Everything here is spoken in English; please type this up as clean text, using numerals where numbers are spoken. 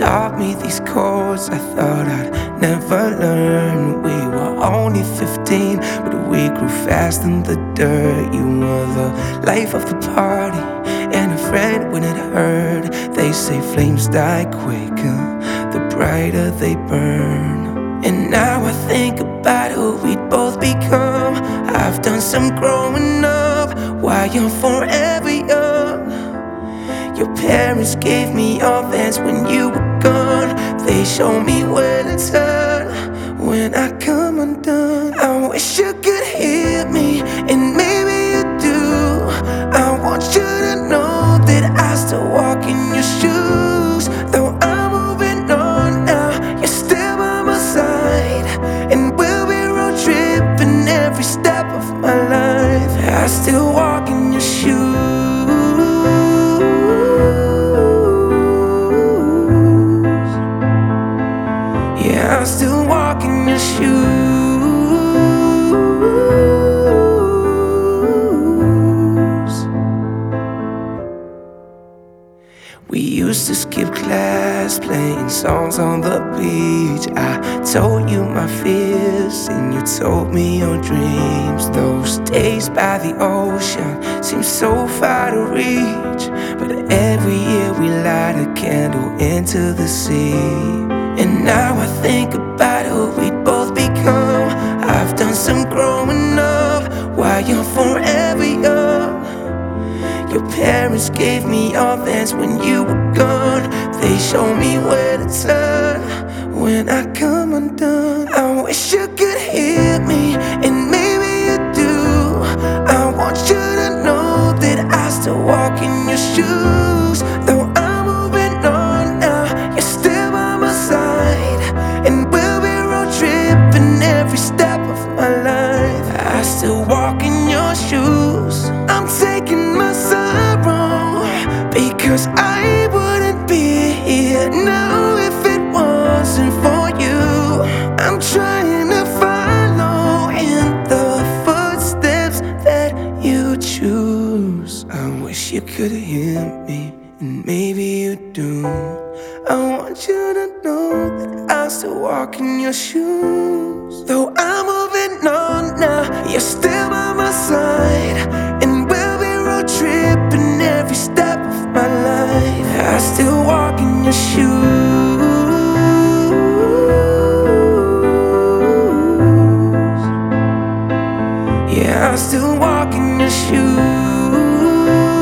taught me these chords I thought I'd never learn. We were only 15, but we grew fast in the dirt. You were the life of the party and a friend when it hurt. They say flames die quicker the brighter they burn. And now I think about who we'd both become. I've done some growing up while you're forever young. Your parents gave me your Vans when you were gone. They showed me where to turn when I come undone. I wish you could hear me, and maybe you do. I want you to know that I still walk in your shoes. Though I'm moving on now, you're still by my side, and we'll be road tripping every step of my life. I still walk in your shoes. Yeah, I still walk in your shoes. We used to skip class, playing songs on the beach. I told you my fears, and you told me your dreams. Those days by the ocean seem so far to reach, but every year we light a candle into the sea. And now I think about who we'd both become. I've done some growing up while you're forever young. Your parents gave me your Vans when you were gone. They showed me where to turn when I come undone. I wish you could hear me, and maybe you do. I want you to know that I still walk in your shoes. Though I'm moving on now, you're still by my side, and we'll be road tripping every step of my life. I still walk in your shoes. I'm taking my sorrow, because I wouldn't be here now if it wasn't for you. I'm trying to follow in the footsteps that you choose. I wish you could hear me, and maybe you do. I want you to know that I still walk in your shoes. Though I'm moving on now, you're still by my side, and we'll be road tripping every step of my life. I still walk in your shoes. Yeah, I still walk in your shoes.